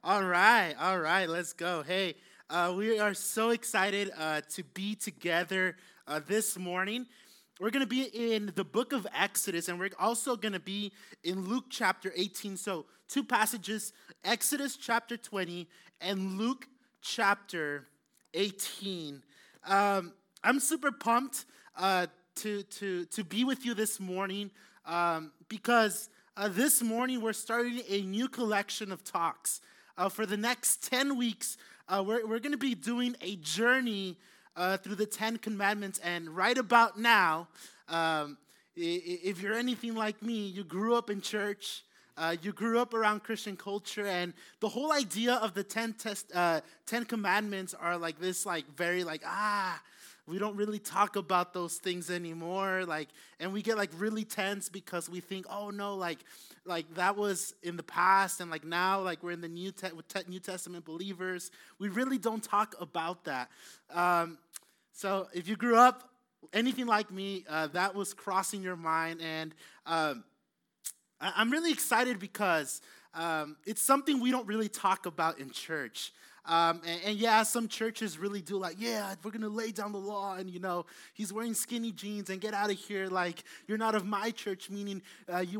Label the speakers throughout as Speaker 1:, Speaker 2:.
Speaker 1: All right, let's go. Hey, we are so excited to be together this morning. We're going to be in the book of Exodus, and we're also going to be in Luke chapter 18. So, two passages, Exodus chapter 20 and Luke chapter 18. I'm super pumped to be with you this morning because this morning we're starting a new collection of talks. For the next 10 weeks, we're going to be doing a journey through the Ten Commandments. And right about now, if you're anything like me, you grew up in church, you grew up around Christian culture, and the whole idea of the Ten Commandments are like this, like very like, we don't really talk about those things anymore, and we get like really tense because we think, oh no, like that was in the past, and like now, like we're in the New Testament believers. We really don't talk about that. So if you grew up anything like me, that was crossing your mind, and I'm really excited because it's something we don't really talk about in church. And yeah, some churches really do like, yeah, we're going to lay down the law, and, he's wearing skinny jeans and get out of here. Like, you're not of my church, meaning you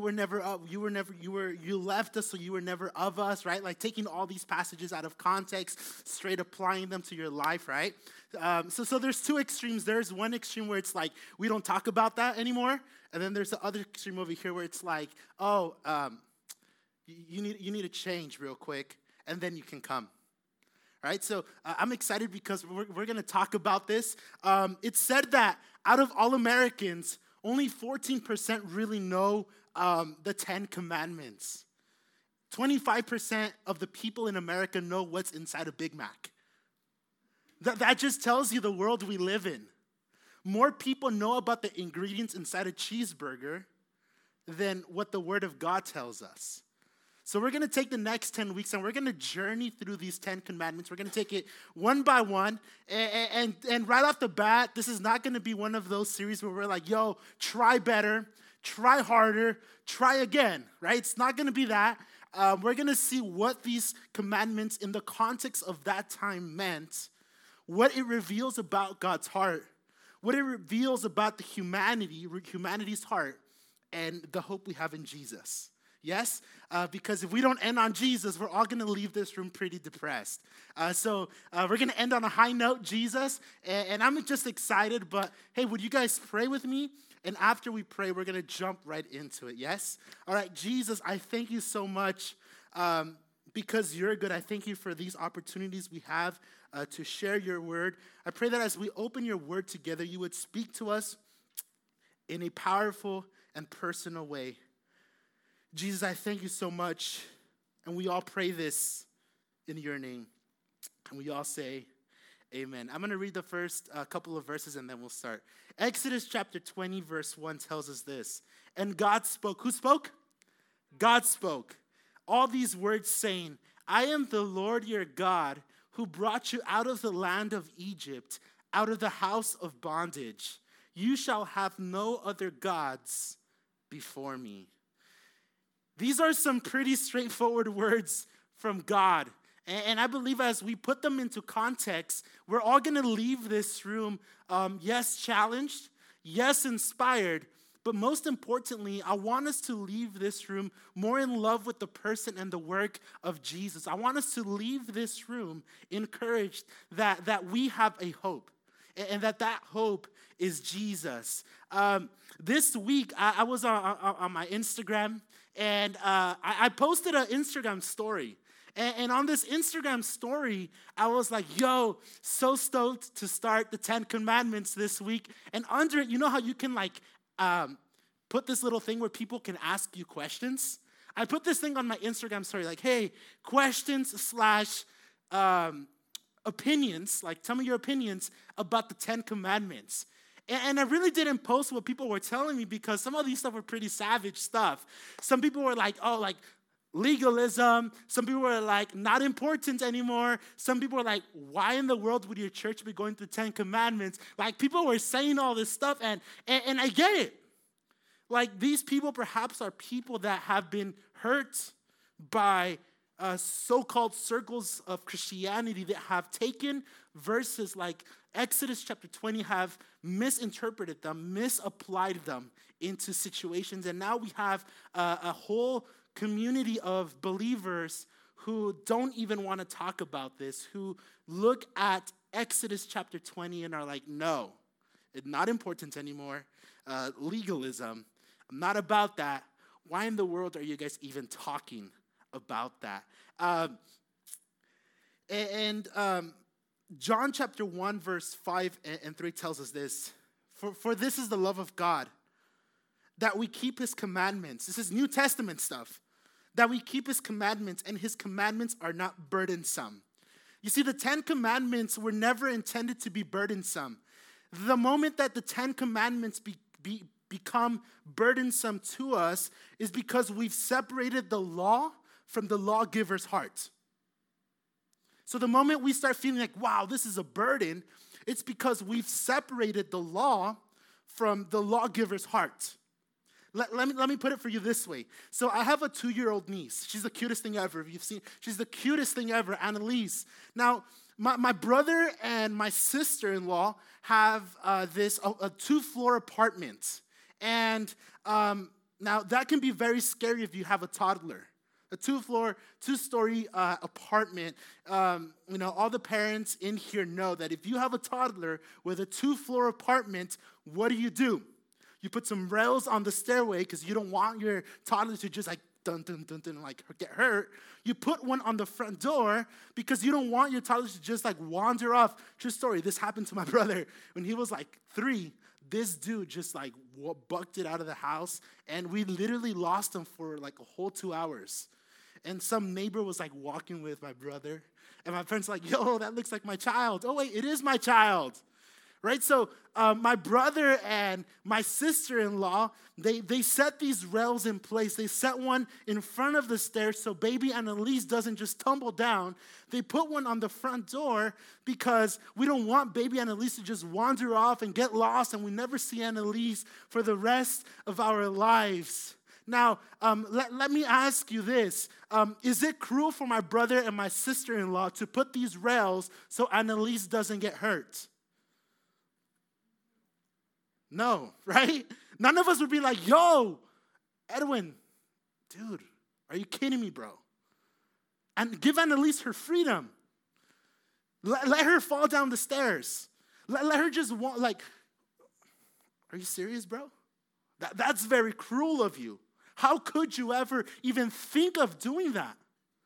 Speaker 1: left us, so you were never of us, right? Like taking all these passages out of context, straight applying them to your life, right? So there's two extremes. There's one extreme where it's like, we don't talk about that anymore. And then there's the other extreme over here where it's like, you need to change real quick, and then you can come. Right, so I'm excited because we're going to talk about this. It's said that out of all Americans, only 14% really know the Ten Commandments. 25% of the people in America know what's inside a Big Mac. That just tells you the world we live in. More people know about the ingredients inside a cheeseburger than what the Word of God tells us. So we're going to take the next 10 weeks and we're going to journey through these 10 commandments. We're going to take it one by one. And right off the bat, this is not going to be one of those series where we're like, yo, try better, try harder, try again, right? It's not going to be that. We're going to see what these commandments in the context of that time meant, what it reveals about God's heart, what it reveals about the humanity's heart, and the hope we have in Jesus. Yes? Because if we don't end on Jesus, we're all going to leave this room pretty depressed. So we're going to end on a high note, Jesus. And I'm just excited. But hey, would you guys pray with me? And after we pray, we're going to jump right into it. Yes? All right, Jesus, I thank you so much because you're good. I thank you for these opportunities we have to share your word. I pray that as we open your word together, you would speak to us in a powerful and personal way. Jesus, I thank you so much, and we all pray this in your name, and we all say amen. I'm going to read the first couple of verses, and then we'll start. Exodus chapter 20, verse 1 tells us this, and God spoke. Who spoke? God spoke. All these words saying, I am the Lord your God, who brought you out of the land of Egypt, out of the house of bondage. You shall have no other gods before me. These are some pretty straightforward words from God. And I believe as we put them into context, we're all going to leave this room, yes, challenged, yes, inspired, but most importantly, I want us to leave this room more in love with the person and the work of Jesus. I want us to leave this room encouraged that we have a hope, and that hope is Jesus. This week, I was on my Instagram, and I posted an Instagram story. And on this Instagram story, I was like, yo, so stoked to start the 10 Commandments this week. And under it, you know how you can put this little thing where people can ask you questions? I put this thing on my Instagram story, like, hey, questions / opinions, like tell me your opinions about the 10 Commandments. And I really didn't post what people were telling me because some of these stuff were pretty savage stuff. Some people were like, oh, like legalism. Some people were like, not important anymore. Some people were like, why in the world would your church be going through 10 Commandments? Like people were saying all this stuff and I get it. Like these people perhaps are people that have been hurt by so-called circles of Christianity that have taken verses like Exodus chapter 20, have misinterpreted them, misapplied them into situations. And now we have a whole community of believers who don't even want to talk about this, who look at Exodus chapter 20 and are like, no, it's not important anymore. Legalism, I'm not about that. Why in the world are you guys even talking about that? John chapter 1, verse 5 and 3 tells us this. For this is the love of God, that we keep his commandments. This is New Testament stuff. That we keep his commandments, and his commandments are not burdensome. You see, the 10 commandments were never intended to be burdensome. The moment that the 10 commandments become burdensome to us is because we've separated the law from the lawgiver's heart. So the moment we start feeling like, wow, this is a burden, it's because we've separated the law from the lawgiver's heart. Let me put it for you this way. So I have a 2-year-old niece. She's the cutest thing ever. If you've seen, she's the cutest thing ever, Annalise. Now, my brother and my sister-in-law have a 2-floor apartment. And now that can be very scary if you have a toddler. A 2-story apartment. All the parents in here know that if you have a toddler with a 2-floor apartment, what do? You put some rails on the stairway because you don't want your toddler to just like dun dun dun dun like get hurt. You put one on the front door because you don't want your toddler to just like wander off. True story. This happened to my brother when he was like 3. This dude just like bucked it out of the house, and we literally lost him for like a whole 2 hours. And some neighbor was like walking with my brother, and my parents were like, yo, that looks like my child. Oh wait, it is my child. Right? So my brother and my sister-in-law, they set these rails in place. They set one in front of the stairs so baby Annalise doesn't just tumble down. They put one on the front door because we don't want baby Annalise to just wander off and get lost, and we never see Annalise for the rest of our lives. Now, let me ask you this. Is it cruel for my brother and my sister-in-law to put these rails so Annalise doesn't get hurt? No, right? None of us would be like, yo, Edwin, dude, are you kidding me, bro? And give Annalise her freedom. Let her fall down the stairs. Let her just walk. Like, are you serious, bro? That's very cruel of you. How could you ever even think of doing that?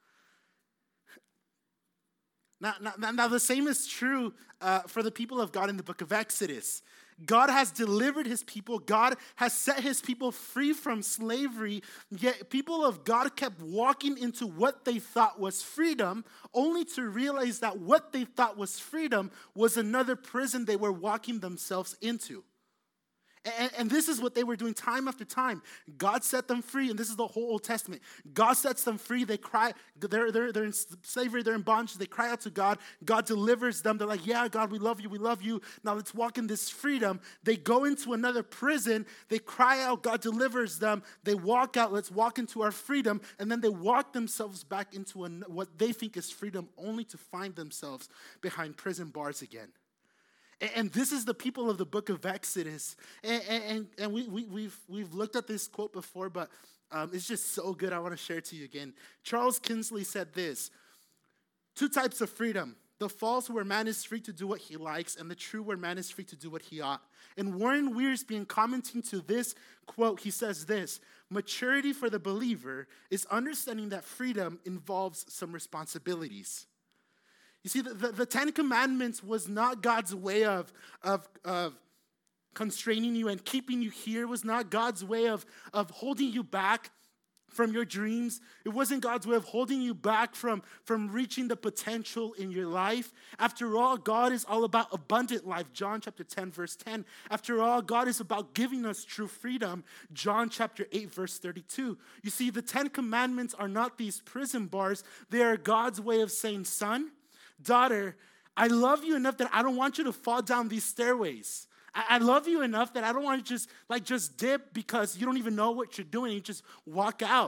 Speaker 1: Now the same is true for the people of God in the book of Exodus. God has delivered his people. God has set his people free from slavery. Yet people of God kept walking into what they thought was freedom, only to realize that what they thought was freedom was another prison they were walking themselves into. And this is what they were doing time after time. God set them free, and this is the whole Old Testament. God sets them free. They cry. They're in slavery. They're in bondage. They cry out to God. God delivers them. They're like, yeah, God, we love you. We love you. Now let's walk in this freedom. They go into another prison. They cry out. God delivers them. They walk out. Let's walk into our freedom. And then they walk themselves back into what they think is freedom, only to find themselves behind prison bars again. And this is the people of the book of Exodus. And we've looked at this quote before, but it's just so good. I want to share it to you again. Charles Kinsley said this: 2 types of freedom. The false, where man is free to do what he likes, and the true, where man is free to do what he ought. And Warren Wiersbe, in commenting to this quote, he says this: maturity for the believer is understanding that freedom involves some responsibilities. You see, the 10 Commandments was not God's way of constraining you and keeping you here. It was not God's way of holding you back from your dreams. It wasn't God's way of holding you back from reaching the potential in your life. After all, God is all about abundant life. John chapter 10, verse 10. After all, God is about giving us true freedom. John chapter 8, verse 32. You see, the 10 Commandments are not these prison bars. They are God's way of saying, son, daughter, I love you enough that I don't want you to fall down these stairways. I love you enough that I don't want you to just dip because you don't even know what you're doing. You just walk out.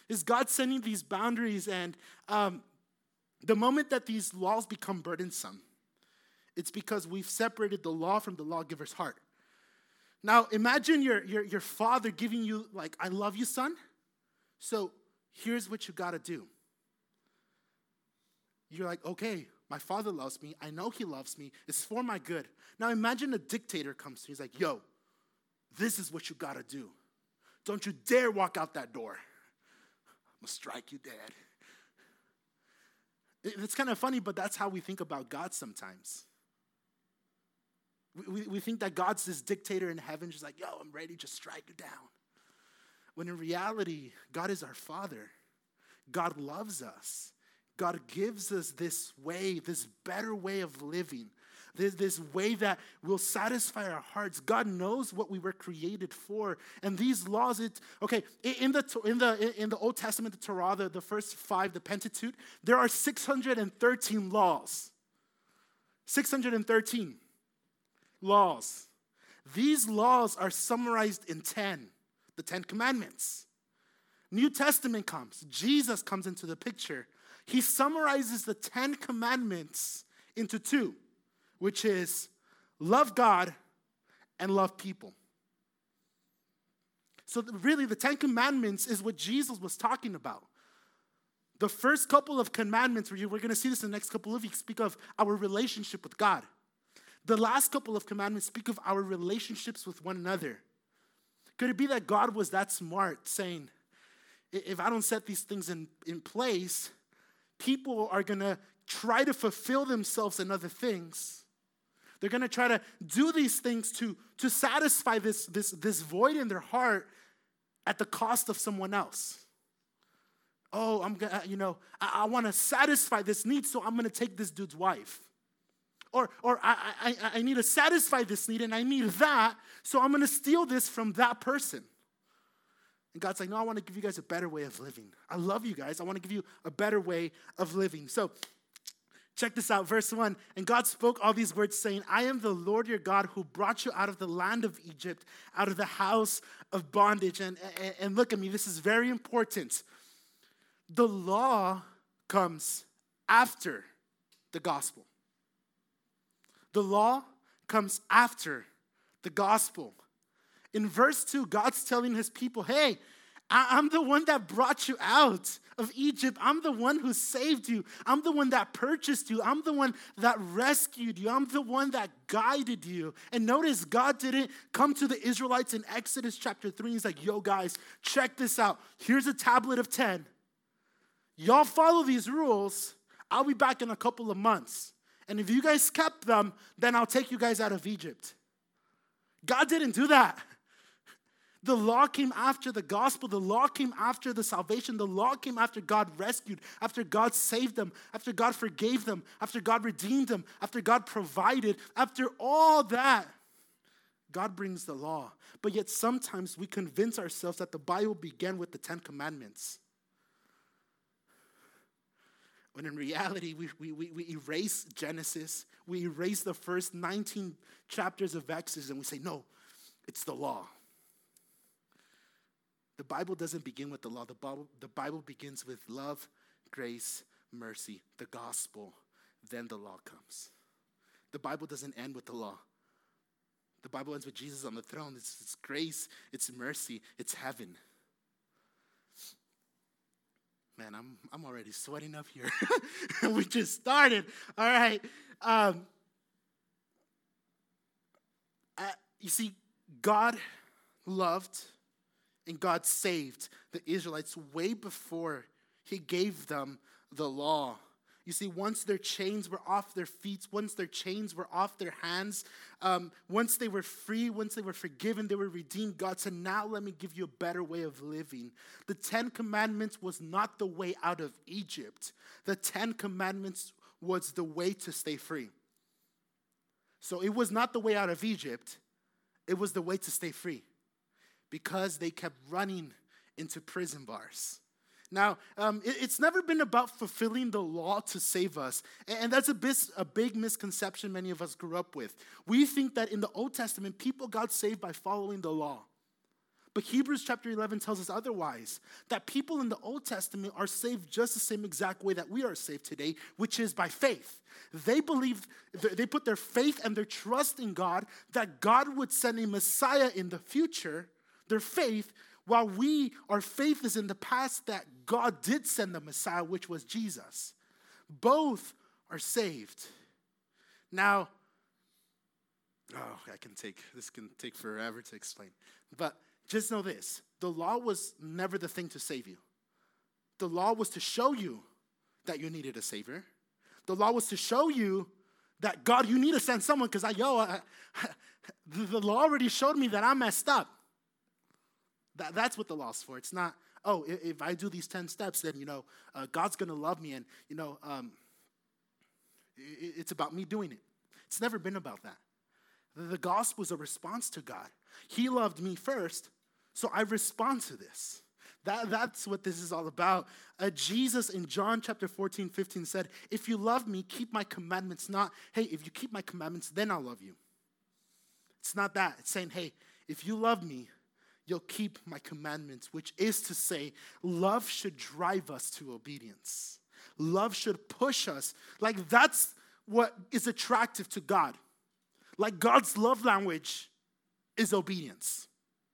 Speaker 1: is God setting these boundaries, and the moment that these laws become burdensome, it's because we've separated the law from the lawgiver's heart. Now, imagine your father giving you, like, I love you, son, so here's what you got to do. You're like, okay, my father loves me. I know he loves me. It's for my good. Now, imagine a dictator comes to you. He's like, yo, this is what you got to do. Don't you dare walk out that door. I'm going to strike you dead. It's kind of funny, but that's how we think about God sometimes. We think that God's this dictator in heaven, just like, yo, I'm ready to strike you down. When in reality, God is our Father. God loves us. God gives us this way, this better way of living, this way that will satisfy our hearts. God knows what we were created for, and these laws. In the Old Testament, the Torah, the first 5, the Pentateuch, there are 613 laws. 613 laws. These laws are summarized in 10, the 10 Commandments. New Testament comes. Jesus comes into the picture. He summarizes the 10 Commandments into 2, which is love God and love people. So really, the 10 Commandments is what Jesus was talking about. The first couple of commandments, we're going to see this in the next couple of weeks, speak of our relationship with God. The last couple of commandments speak of our relationships with one another. Could it be that God was that smart, saying, if I don't set these things in place, people are going to try to fulfill themselves in other things. They're going to try to do these things to satisfy this void in their heart at the cost of someone else. Oh, I want to satisfy this need, so I'm going to take this dude's wife. Or I need to satisfy this need, and I need that, so I'm going to steal this from that person. And God's like, no, I want to give you guys a better way of living. I love you guys. I want to give you a better way of living. So check this out, verse 1. And God spoke all these words, saying, I am the Lord your God who brought you out of the land of Egypt, out of the house of bondage. And look at me, this is very important. The law comes after the gospel. The law comes after the gospel. In verse 2, God's telling his people, hey, I'm the one that brought you out of Egypt. I'm the one who saved you. I'm the one that purchased you. I'm the one that rescued you. I'm the one that guided you. And notice, God didn't come to the Israelites in Exodus chapter 3. He's like, yo, guys, check this out. Here's a tablet of 10. Y'all follow these rules. I'll be back in a couple of months. And if you guys kept them, then I'll take you guys out of Egypt. God didn't do that. The law came after the gospel. The law came after the salvation. The law came after God rescued, after God saved them, after God forgave them, after God redeemed them, after God provided. After all that, God brings the law. But yet sometimes we convince ourselves that the Bible began with the 10 Commandments. When in reality, we erase Genesis. We erase the first 19 chapters of Exodus, and we say, no, it's the law. The Bible doesn't begin with the law. The Bible begins with love, grace, mercy, the gospel. Then the law comes. The Bible doesn't end with the law. The Bible ends with Jesus on the throne. It's grace, it's mercy, it's heaven. Man, I'm already sweating up here. We just started. All right. You see, God loved and God saved the Israelites way before he gave them the law. You see, once their chains were off their feet, once their chains were off their hands, once they were free, once they were forgiven, they were redeemed, God said, now let me give you a better way of living. The 10 Commandments was not the way out of Egypt. The 10 Commandments was the way to stay free. So it was not the way out of Egypt. It was the way to stay free because they kept running into prison bars. Now, it's never been about fulfilling the law to save us. And that's a big misconception many of us grew up with. We think that in the Old Testament, people got saved by following the law. But Hebrews chapter 11 tells us otherwise, that people in the Old Testament are saved just the same exact way that we are saved today, which is by faith. They believe, they put their faith and their trust in God, that God would send a Messiah in the future, their faith, while our faith is in the past that God did send the Messiah, which was Jesus. Both are saved. Now, this can take forever to explain. But just know this, the law was never the thing to save you. The law was to show you that you needed a savior. The law was to show you that, God, you need to send someone because the law already showed me that I messed up. That's what the law's for. It's not, if I do these 10 steps, then, God's going to love me and, it's about me doing it. It's never been about that. The gospel is a response to God. He loved me first, so I respond to this. That's what this is all about. Jesus in John chapter 14, 15 said, if you love me, keep my commandments. Not, hey, if you keep my commandments, then I'll love you. It's not that. It's saying, hey, if you love me, you'll keep my commandments, which is to say, love should drive us to obedience. Love should push us. Like, that's what is attractive to God. Like, God's love language is obedience.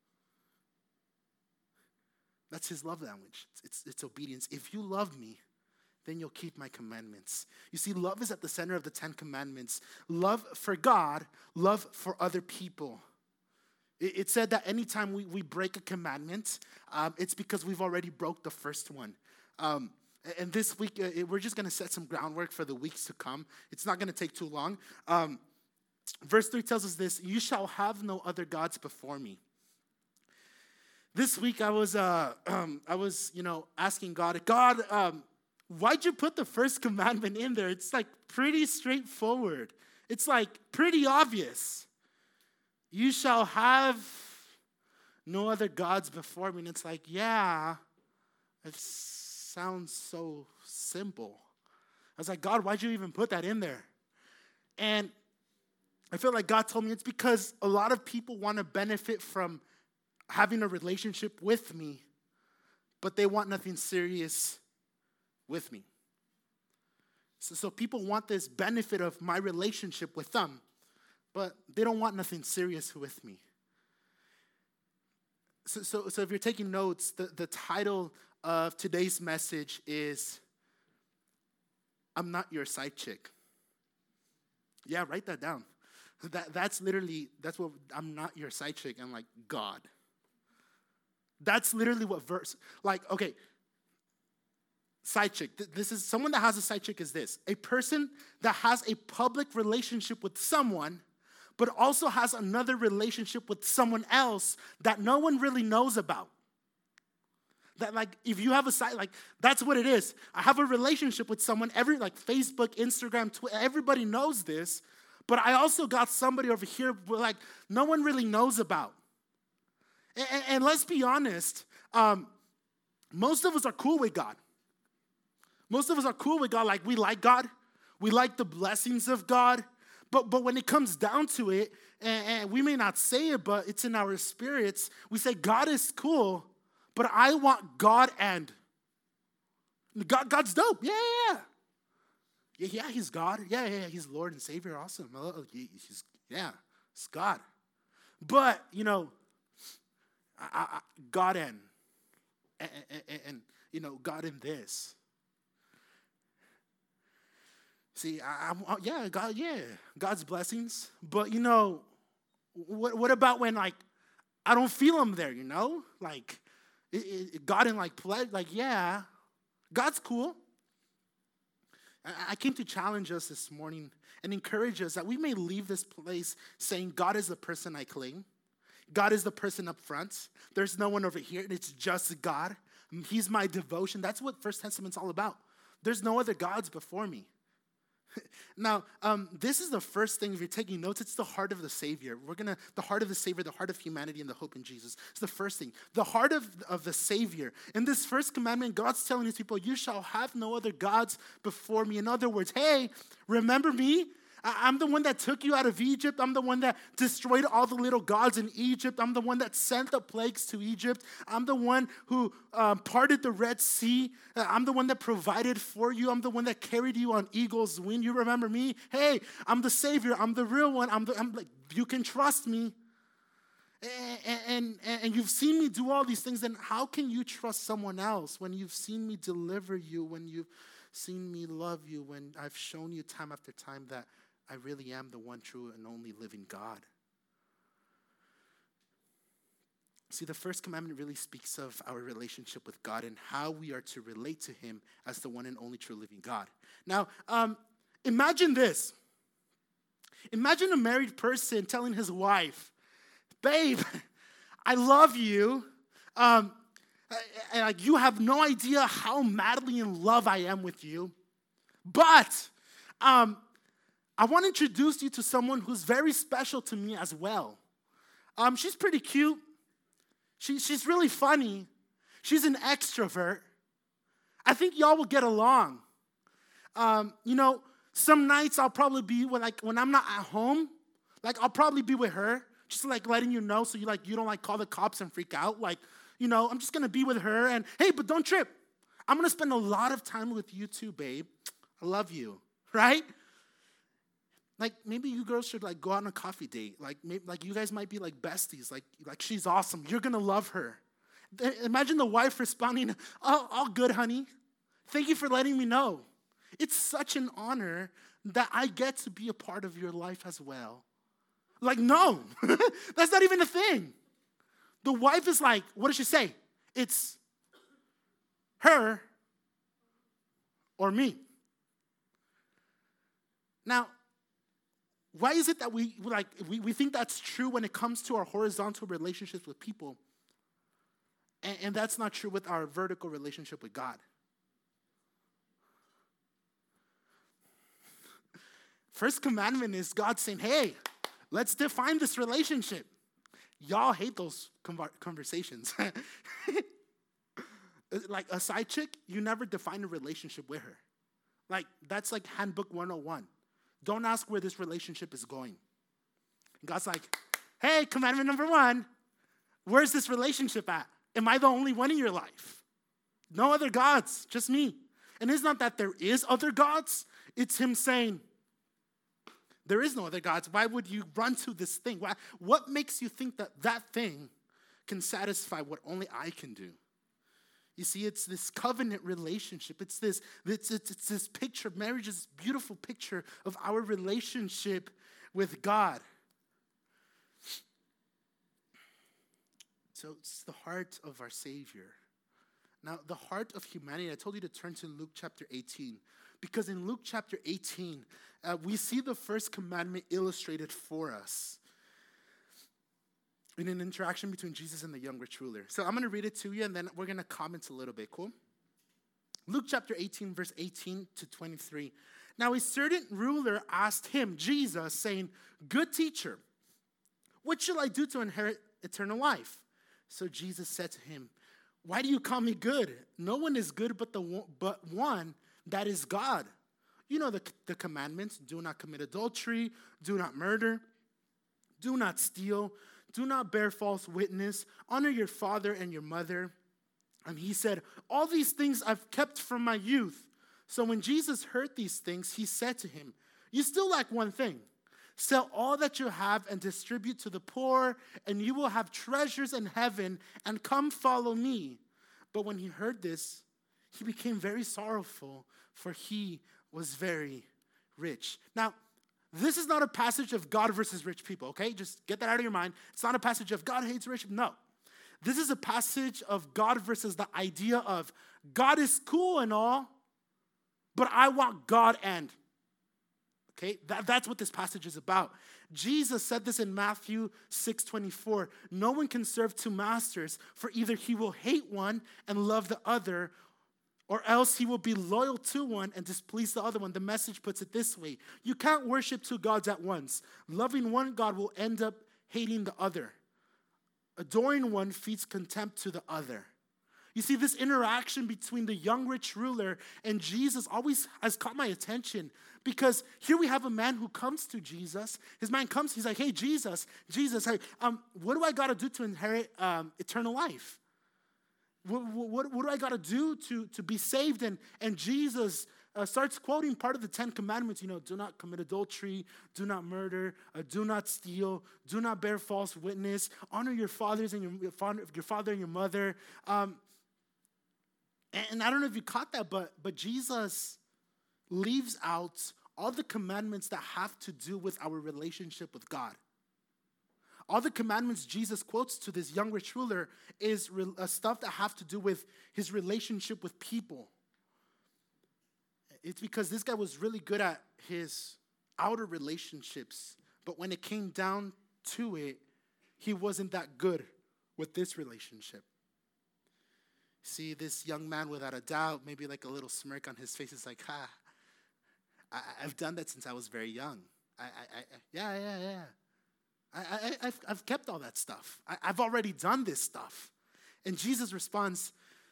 Speaker 1: That's his love language. It's obedience. If you love me, then you'll keep my commandments. You see, love is at the center of the 10 commandments. Love for God, love for other people. It said that anytime we break a commandment, it's because we've already broke the first one. And this week, we're just going to set some groundwork for the weeks to come. It's not going to take too long. Verse 3 tells us this, you shall have no other gods before me. This week, I was asking God, why'd you put the first commandment in there? It's like pretty straightforward. It's like pretty obvious. You shall have no other gods before me. And it's like, yeah, it sounds so simple. I was like, God, why'd you even put that in there? And I feel like God told me it's because a lot of people want to benefit from having a relationship with me, but they want nothing serious with me. So people want this benefit of my relationship with them, but they don't want nothing serious with me. So if you're taking notes, the title of today's message is, I'm not your side chick. Yeah, write that down. That's what, I'm not your side chick. I'm like, God. That's literally what verse, like, okay, side chick. This is, someone that has a side chick is this. A person that has a public relationship with someone, but also has another relationship with someone else that no one really knows about. That, like, if you have a side, like, that's what it is. I have a relationship with someone, like Facebook, Instagram, Twitter, everybody knows this, but I also got somebody over here where, like, no one really knows about. And let's be honest, most of us are cool with God. Most of us are cool with God. Like, we like God. We like the blessings of God. But when it comes down to it, and we may not say it, but it's in our spirits, we say, God is cool, but I want God and. God's dope. Yeah, he's God. Yeah, he's Lord and Savior. Awesome. It's God. But, God and God in this. See, God's blessings. But, what about when, like, I don't feel him there, Like, God in, like, pledge, like, yeah, God's cool. I came to challenge us this morning and encourage us that we may leave this place saying, God is the person I claim. God is the person up front. There's no one over here. It's just God. He's my devotion. That's what First Testament's all about. There's no other gods before me. Now, this is the first thing, if you're taking notes, it's the heart of the Savior. The heart of the Savior, the heart of humanity, and the hope in Jesus. It's the first thing. The heart of the Savior. In this first commandment, God's telling his people, you shall have no other gods before me. In other words, hey, remember me? I'm the one that took you out of Egypt. I'm the one that destroyed all the little gods in Egypt. I'm the one that sent the plagues to Egypt. I'm the one who parted the Red Sea. I'm the one that provided for you. I'm the one that carried you on eagle's wing. You remember me? Hey, I'm the Savior. I'm the real one. I'm like, you can trust me. And you've seen me do all these things. Then how can you trust someone else when you've seen me deliver you, when you've seen me love you, when I've shown you time after time that I really am the one true and only living God? See, the first commandment really speaks of our relationship with God and how we are to relate to him as the one and only true living God. Now, imagine this. Imagine a married person telling his wife, babe, I love you. And like, you have no idea how madly in love I am with you. But I want to introduce you to someone who's very special to me as well. She's pretty cute. She's really funny. She's an extrovert. I think y'all will get along. Some nights I'll probably be when I'm not at home, I'll probably be with her, just letting you know so you don't call the cops and freak out. I'm just going to be with her and, hey, but don't trip. I'm going to spend a lot of time with you too, babe. I love you, right? Maybe you girls should go on a coffee date. Maybe you guys might be besties. She's awesome. You're going to love her. Imagine the wife responding, all good, honey. Thank you for letting me know. It's such an honor that I get to be a part of your life as well. No, that's not even a thing. The wife is what does she say? It's her or me. Now, why is it that we think that's true when it comes to our horizontal relationships with people, and that's not true with our vertical relationship with God? First commandment is God saying, hey, let's define this relationship. Y'all hate those conversations. A side chick, you never define a relationship with her. That's handbook 101. Don't ask where this relationship is going. And God's hey, commandment number 1, where's this relationship at? Am I the only one in your life? No other gods, just me. And it's not that there is other gods. It's him saying, there is no other gods. Why would you run to this thing? What makes you think that thing can satisfy what only I can do? You see, it's this covenant relationship. It's this picture. Marriage is this beautiful picture of our relationship with God. So it's the heart of our Savior. Now, the heart of humanity, I told you to turn to Luke chapter 18. Because in Luke chapter 18, we see the first commandment illustrated for us in an interaction between Jesus and the young rich ruler. So I'm going to read it to you, and then we're going to comment a little bit, cool? Luke chapter 18, verse 18 to 23. Now a certain ruler asked him, Jesus, saying, good teacher, what shall I do to inherit eternal life? So Jesus said to him, why do you call me good? No one is good but one, that is God. You know the commandments. Do not commit adultery. Do not murder. Do not steal. Do not bear false witness. Honor your father and your mother. And he said, all these things I've kept from my youth. So when Jesus heard these things, he said to him, you still lack one thing. Sell all that you have and distribute to the poor, and you will have treasures in heaven, and come follow me. But when he heard this, he became very sorrowful, for he was very rich. Now, this is not a passage of God versus rich people, okay? Just get that out of your mind. It's not a passage of God hates rich. No. This is a passage of God versus the idea of God is cool and all, but I want God and. Okay, that's what this passage is about. Jesus said this in Matthew 6:24. No one can serve two masters, for either he will hate one and love the other, or else he will be loyal to one and displease the other one. The Message puts it this way. You can't worship two gods at once. Loving one God will end up hating the other. Adoring one feeds contempt to the other. You see, this interaction between the young rich ruler and Jesus always has caught my attention, because here we have a man who comes to Jesus. His man comes, he's like, hey, Jesus, hey, what do I got to do to inherit eternal life? What do I got to do to be saved? And Jesus starts quoting part of the 10 Commandments. Do not commit adultery, do not murder, do not steal, do not bear false witness, honor your fathers and your father and your mother. And I don't know if you caught that, but Jesus leaves out all the commandments that have to do with our relationship with God. All the commandments Jesus quotes to this young rich ruler is stuff that have to do with his relationship with people. It's because this guy was really good at his outer relationships, but when it came down to it, he wasn't that good with this relationship. See, this young man, without a doubt, maybe like a little smirk on his face, is like, I've done that since I was very young. I've kept all that stuff. I've already done this stuff. And Jesus responds,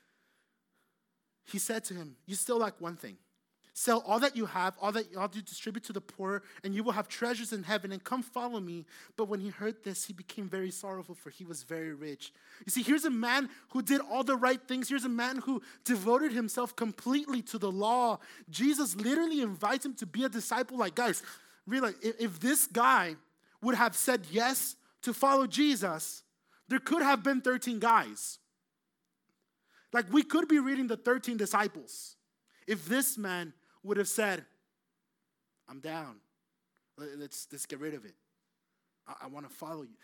Speaker 1: he said to him, you still lack one thing. Sell all that you have, all you distribute to the poor, and you will have treasures in heaven, and come follow me. But when he heard this, he became very sorrowful, for he was very rich. You see, here's a man who did all the right things. Here's a man who devoted himself completely to the law. Jesus literally invites him to be a disciple. Like, guys, really, if this guy would have said yes to follow Jesus, there could have been 13 guys. Like, we could be reading the 13 disciples if this man would have said, I'm down. Let's get rid of it. I want to follow you.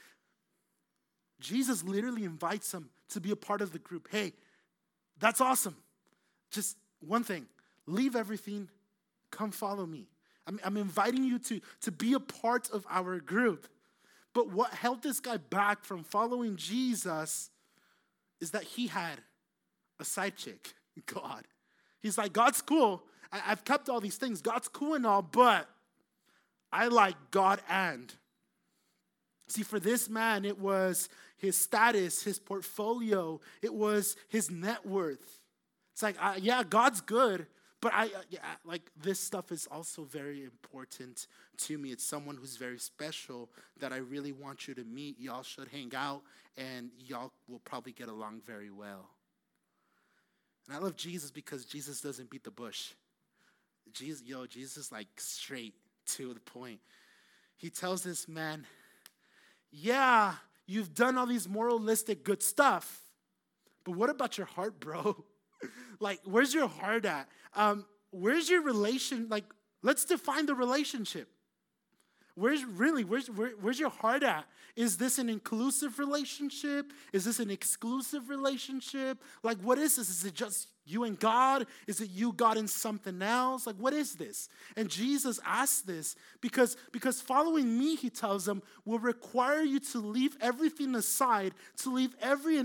Speaker 1: Jesus literally invites him to be a part of the group. Hey, that's awesome. Just one thing. Leave everything. Come follow me. I'm inviting you to be a part of our group. But what held this guy back from following Jesus is that he had a side chick, God. He's like, God's cool. I've kept all these things. God's cool and all, but I like God and. See, for this man, it was his status, his portfolio. It was his net worth. It's like, yeah, God's good, but this stuff is also very important to me. It's someone who's very special that I really want you to meet. Y'all should hang out, and y'all will probably get along very well. And I love Jesus because Jesus doesn't beat the bush. Jesus is like straight to the point. He tells this man, yeah, you've done all these moralistic good stuff, but what about your heart, bro? Like, where's your heart at? Where's your relation? Like, let's define the relationship. Where's your heart at? Is this an inclusive relationship? Is this an exclusive relationship? Like, what is this? Is it just you and God? Is it you, God, and something else? Like, what is this? And Jesus asks this because following me, he tells them, will require you to leave everything aside, to leave everyone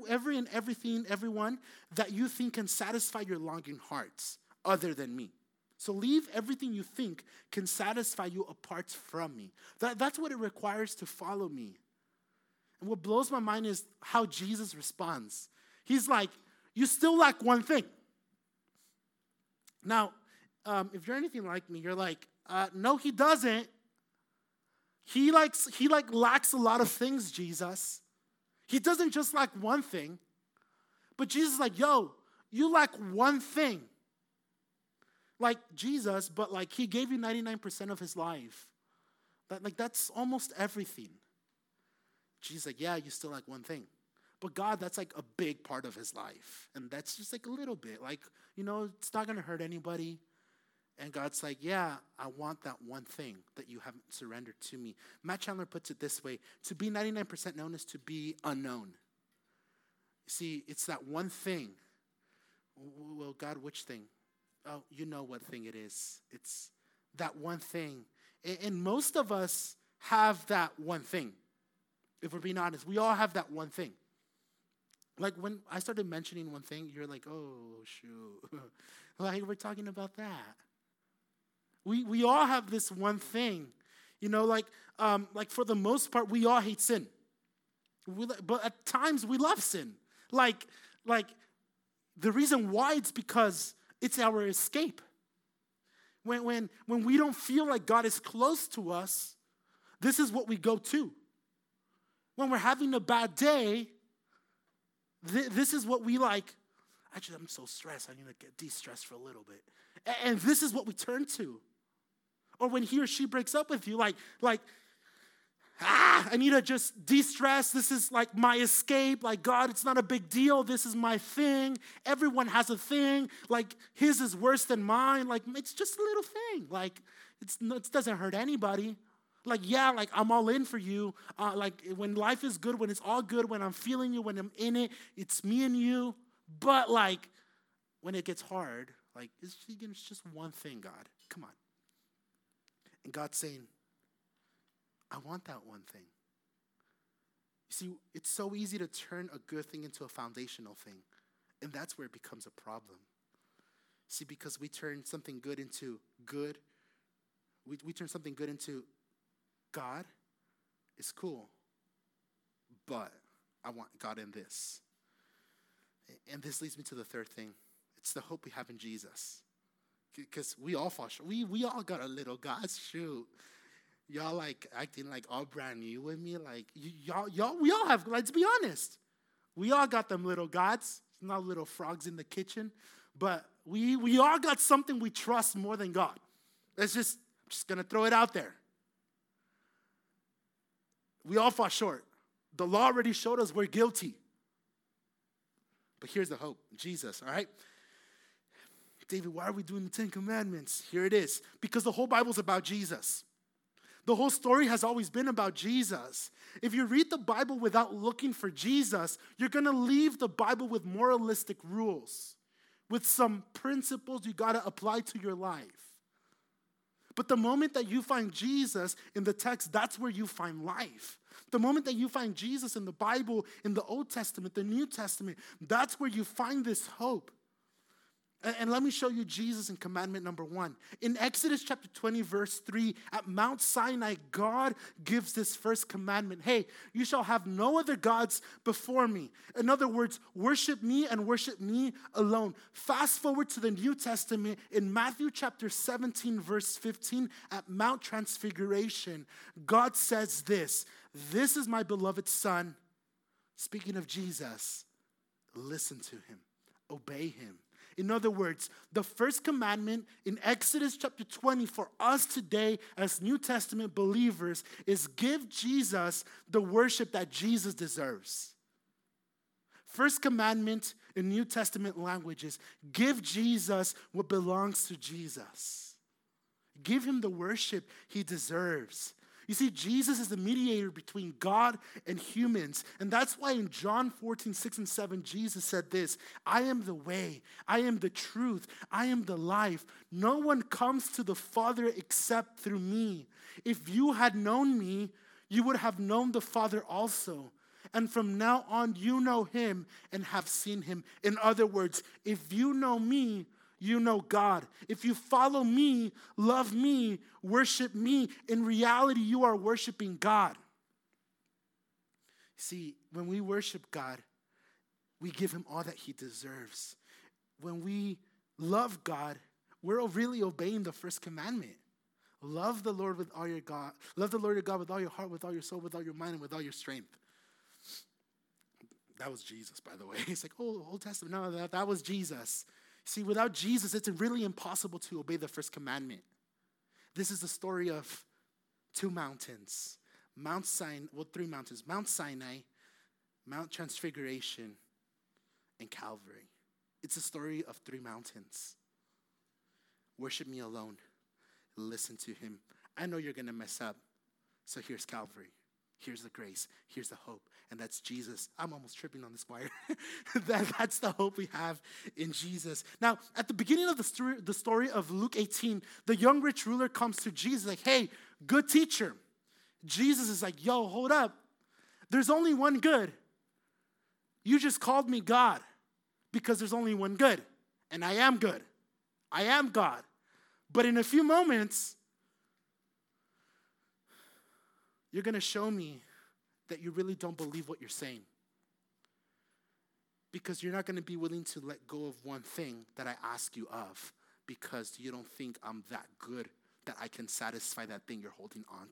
Speaker 1: that you think can satisfy your longing hearts other than me. So leave everything you think can satisfy you apart from me. That's what it requires to follow me. And what blows my mind is how Jesus responds. He's like, you still lack one thing. Now, if you're anything like me, you're like, no, he doesn't. He lacks a lot of things, Jesus. He doesn't just lack one thing. But Jesus is like, yo, you lack one thing. Like Jesus, but like he gave you 99% of his life. That's almost everything. Jesus like, yeah, you still like one thing. But God, that's like a big part of his life. And that's just like a little bit. Like, it's not going to hurt anybody. And God's like, yeah, I want that one thing that you haven't surrendered to me. Matt Chandler puts it this way. To be 99% known is to be unknown. See, it's that one thing. Well, God, which thing? Oh, you know what thing it is. It's that one thing. And most of us have that one thing. If we're being honest, we all have that one thing. Like when I started mentioning one thing, you're like, oh, shoot. Like we're talking about that. We all have this one thing. Like for the most part, we all hate sin. But at times we love sin. Like The reason why, it's because it's our escape. When we don't feel like God is close to us, this is what we go to. When we're having a bad day, this is what we like. Actually, I'm so stressed. I need to get de-stressed for a little bit. And this is what we turn to. Or when he or she breaks up with you, I need to just de-stress. This is like my escape. Like, God, it's not a big deal. This is my thing. Everyone has a thing. Like, his is worse than mine. Like, it's just a little thing. Like, it doesn't hurt anybody. Like, yeah, like, I'm all in for you. Like, when life is good, when it's all good, when I'm feeling you, when I'm in it, it's me and you. But, like, when it gets hard, like, it's just one thing, God. Come on. And God's saying, I want that one thing. You see, it's so easy to turn a good thing into a foundational thing. And that's where it becomes a problem. See, because we turn something good into good. We turn something good into God is cool. But I want God in this. And this leads me to the third thing. It's the hope we have in Jesus. Because we all fall short. We all got a little God. Shoot. Y'all like acting like all brand new with me. Like y'all, we all have, let's be honest. We all got them little gods. It's not little frogs in the kitchen. But we all got something we trust more than God. I'm just gonna throw it out there. We all fall short. The law already showed us we're guilty. But here's the hope, Jesus, all right? David, why are we doing the Ten Commandments? Here it is. Because the whole Bible's about Jesus. The whole story has always been about Jesus. If you read the Bible without looking for Jesus, you're going to leave the Bible with moralistic rules, with some principles you got to apply to your life. But the moment that you find Jesus in the text, that's where you find life. The moment that you find Jesus in the Bible, in the Old Testament, the New Testament, that's where you find this hope. And let me show you Jesus in commandment number 1. In Exodus chapter 20, verse 3, at Mount Sinai, God gives this first commandment. Hey, you shall have no other gods before me. In other words, worship me and worship me alone. Fast forward to the New Testament in Matthew chapter 17, verse 15, at Mount Transfiguration, God says this is my beloved Son. Speaking of Jesus, listen to him, obey him. In other words, the first commandment in Exodus chapter 20 for us today as New Testament believers is give Jesus the worship that Jesus deserves. First commandment in New Testament language is give Jesus what belongs to Jesus. Give him the worship he deserves. You see, Jesus is the mediator between God and humans. And that's why in John 14, 6 and 7, Jesus said this, I am the way, I am the truth, I am the life. No one comes to the Father except through me. If you had known me, you would have known the Father also. And from now on, you know him and have seen him. In other words, if you know me, you know God. If you follow me, love me, worship me, in reality, you are worshiping God. See, when we worship God, we give him all that he deserves. When we love God, we're really obeying the first commandment. Love the Lord with all your God. Love the Lord your God with all your heart, with all your soul, with all your mind, and with all your strength. That was Jesus, by the way. It's like, oh, Old Testament. No, that was Jesus. See, without Jesus, it's really impossible to obey the first commandment. This is the story of two mountains. Three mountains. Mount Sinai, Mount Transfiguration, and Calvary. It's a story of three mountains. Worship me alone. Listen to him. I know you're going to mess up. So here's Calvary. Here's the grace. Here's the hope. And that's Jesus. I'm almost tripping on this wire. That's the hope we have in Jesus. Now, at the beginning of the story of Luke 18, the young rich ruler comes to Jesus like, hey, good teacher. Jesus is like, yo, hold up. There's only one good. You just called me God because there's only one good. And I am good. I am God. But in a few moments, you're going to show me that you really don't believe what you're saying. Because you're not going to be willing to let go of one thing that I ask you of, because you don't think I'm that good that I can satisfy that thing you're holding on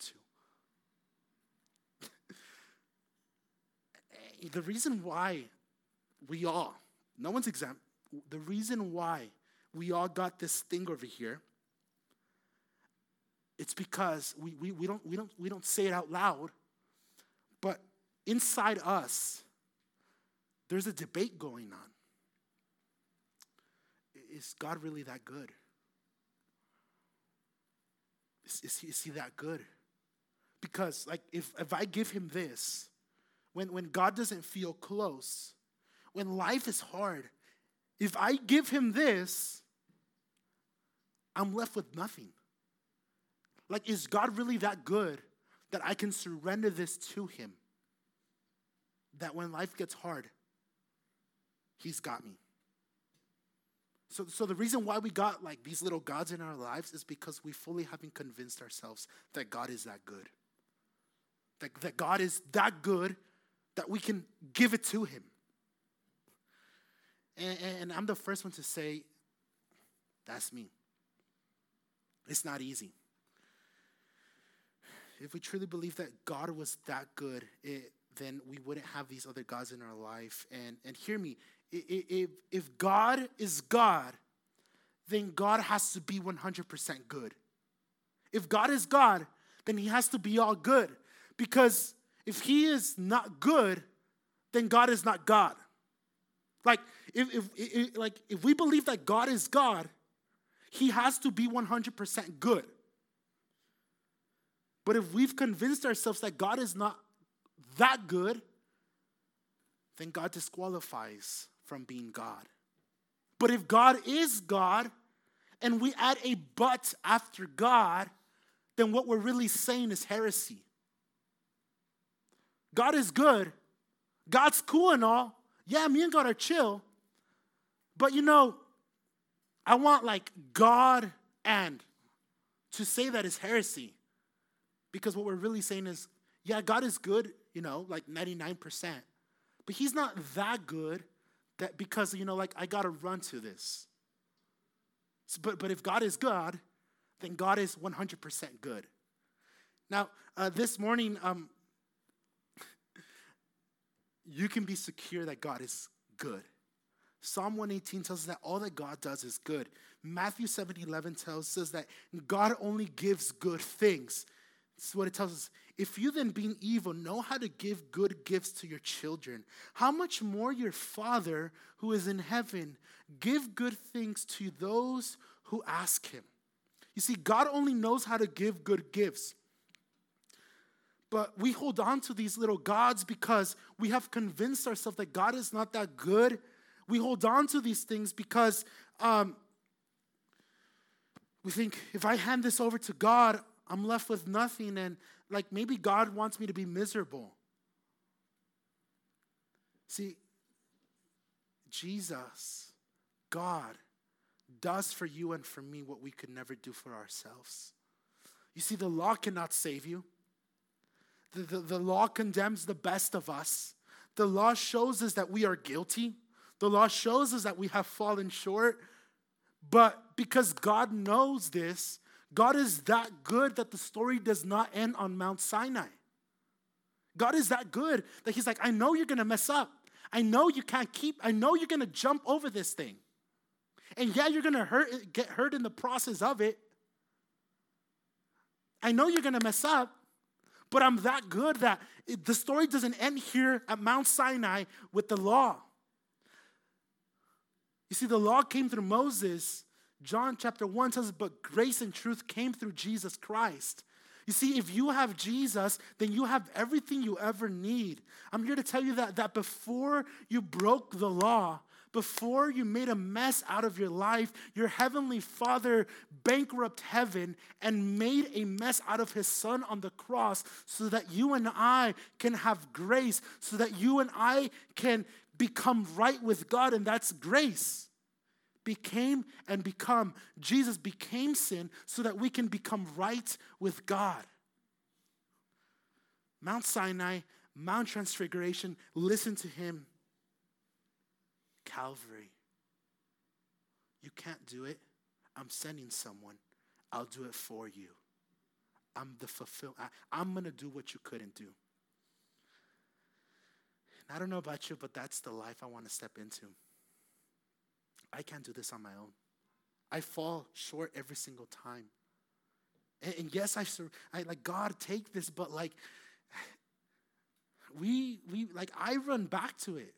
Speaker 1: to. The reason why we all, no one's exempt, the reason why we all got this thing over here, it's because we don't say it out loud, but inside us, there's a debate going on. Is God really that good? Is he that good? Because like if I give him this, when God doesn't feel close, when life is hard, if I give him this, I'm left with nothing. Like, is God really that good that I can surrender this to him? That when life gets hard, he's got me. So the reason why we got like these little gods in our lives is because we fully haven't convinced ourselves that God is that good. That God is that good that we can give it to him. And I'm the first one to say, that's me. It's not easy. If we truly believe that God was that good, then we wouldn't have these other gods in our life. And hear me, if God is God, then God has to be 100% good. If God is God, then he has to be all good. Because if he is not good, then God is not God. Like, if we believe that God is God, he has to be 100% good. But if we've convinced ourselves that God is not that good, then God disqualifies from being God. But if God is God, and we add a but after God, then what we're really saying is heresy. God is good. God's cool and all. Yeah, me and God are chill. But I want like God and to say that is heresy. Because what we're really saying is, yeah, God is good, like 99%. But he's not that good that because, like I got to run to this. But if God is God, then God is 100% good. Now, this morning, you can be secure that God is good. Psalm 118 tells us that all that God does is good. Matthew 7:11 tells us that God only gives good things. This is what it tells us. If you then, being evil, know how to give good gifts to your children, how much more your Father who is in heaven give good things to those who ask him. You see, God only knows how to give good gifts. But we hold on to these little gods because we have convinced ourselves that God is not that good. We hold on to these things because we think, if I hand this over to God, I'm left with nothing, and like maybe God wants me to be miserable. See, Jesus, God, does for you and for me what we could never do for ourselves. You see, the law cannot save you. The law condemns the best of us. The law shows us that we are guilty. The law shows us that we have fallen short. But because God knows this, God is that good that the story does not end on Mount Sinai. God is that good that he's like, I know you're going to mess up. I know you can't I know you're going to jump over this thing. And yeah, you're going to get hurt in the process of it. I know you're going to mess up, but I'm that good that the story doesn't end here at Mount Sinai with the law. You see, the law came through Moses. John chapter 1 tells us, but grace and truth came through Jesus Christ. You see, if you have Jesus, then you have everything you ever need. I'm here to tell you that before you broke the law, before you made a mess out of your life, your heavenly Father bankrupt heaven and made a mess out of his Son on the cross so that you and I can have grace, so that you and I can become right with God, and that's grace. Became and become. Jesus became sin so that we can become right with God. Mount Sinai, Mount Transfiguration, listen to him. Calvary. You can't do it. I'm sending someone. I'll do it for you. I'm going to do what you couldn't do. And I don't know about you, but that's the life I want to step into. I can't do this on my own. I fall short every single time. And yes, I like, God, take this, but like, I run back to it.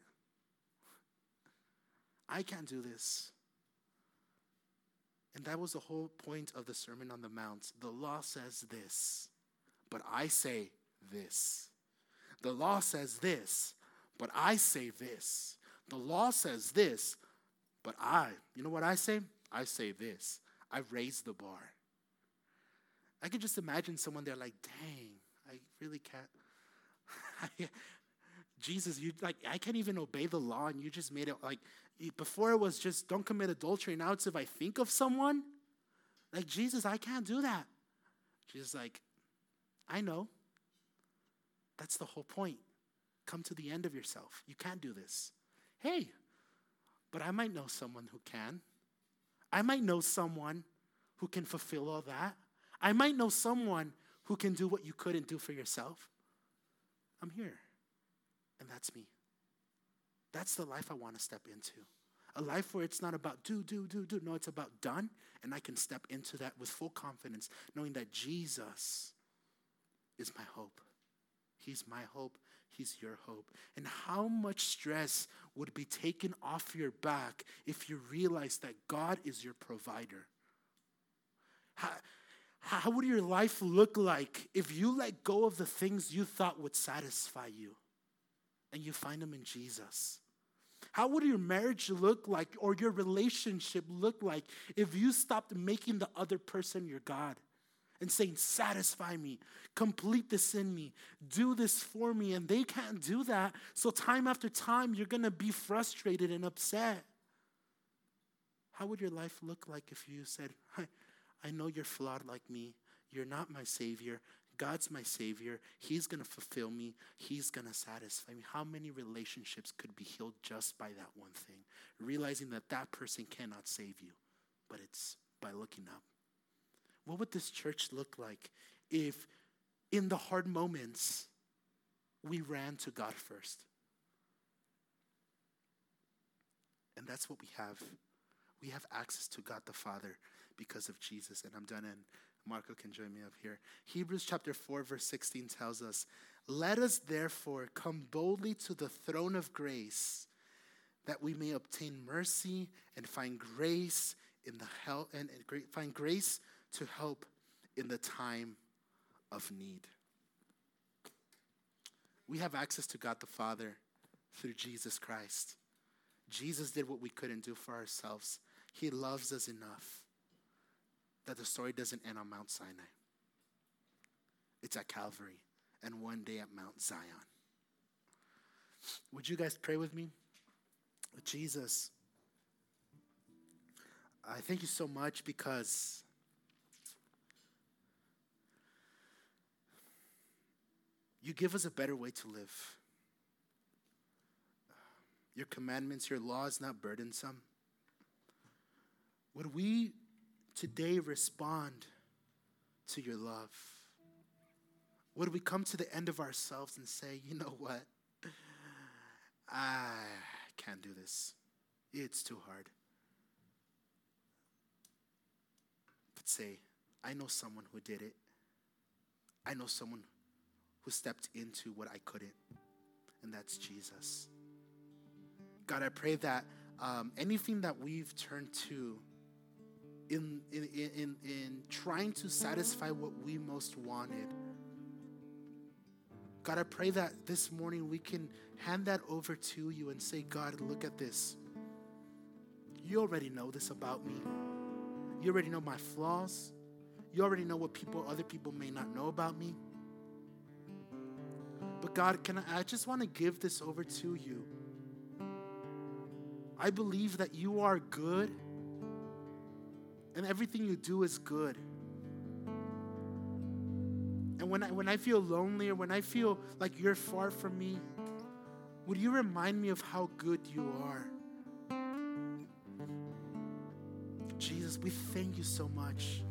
Speaker 1: I can't do this. And that was the whole point of the Sermon on the Mount. The law says this, but I say this. The law says this, but I say this. The law says this, but you know what I say? I say this. I raise the bar. I could just imagine someone there like, dang, I really can't. Jesus, I can't even obey the law, and you just made it like, before it was just don't commit adultery. Now it's if I think of someone, like, Jesus, I can't do that. Jesus like, I know. That's the whole point. Come to the end of yourself. You can't do this. Hey, but I might know someone who can. I might know someone who can fulfill all that. I might know someone who can do what you couldn't do for yourself. I'm here. And that's me. That's the life I want to step into. A life where it's not about do. No, it's about done. And I can step into that with full confidence, knowing that Jesus is my hope. He's my hope. He's your hope. And how much stress would be taken off your back if you realize that God is your provider? How would your life look like if you let go of the things you thought would satisfy you and you find them in Jesus? How would your marriage look like, or your relationship look like, if you stopped making the other person your God and saying, satisfy me, complete this in me, do this for me, and they can't do that, so time after time you're going to be frustrated and upset? How would your life look like if you said, I know you're flawed like me. You're not my Savior. God's my Savior. He's going to fulfill me. He's going to satisfy me. How many relationships could be healed just by that one thing? Realizing that that person cannot save you, but it's by looking up. What would this church look like if in the hard moments we ran to God first? And that's what we have. We have access to God the Father because of Jesus. And I'm done, and Marco can join me up here. Hebrews chapter 4, verse 16 tells us, let us therefore come boldly to the throne of grace, that we may obtain mercy and find grace in the help, and find grace to help in the time of need. We have access to God the Father through Jesus Christ. Jesus did what we couldn't do for ourselves. He loves us enough that the story doesn't end on Mount Sinai. It's at Calvary, and one day at Mount Zion. Would you guys pray with me? Jesus, I thank you so much because you give us a better way to live. Your commandments, your law is not burdensome. Would we today respond to your love? Would we come to the end of ourselves and say, you know what? I can't do this. It's too hard. But say, I know someone who did it. I know someone who stepped into what I couldn't, and that's Jesus. God, I pray that anything that we've turned to in trying to satisfy what we most wanted, God, I pray that this morning we can hand that over to you and say, God, look at this. You already know this about me. You already know my flaws. You already know what other people may not know about me. But God, I just want to give this over to you. I believe that you are good, and everything you do is good. And when I feel lonely, or when I feel like you're far from me, would you remind me of how good you are? Jesus, we thank you so much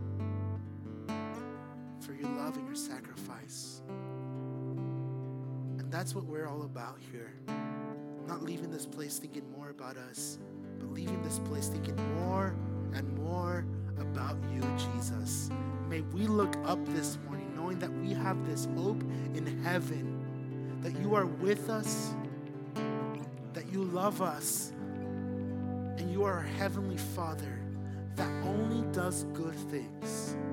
Speaker 1: for your love and your sacrifice. And that's what we're all about here. Not leaving this place thinking more about us, but leaving this place thinking more and more about you, Jesus. May we look up this morning knowing that we have this hope in heaven, that you are with us, that you love us, and you are our heavenly Father that only does good things.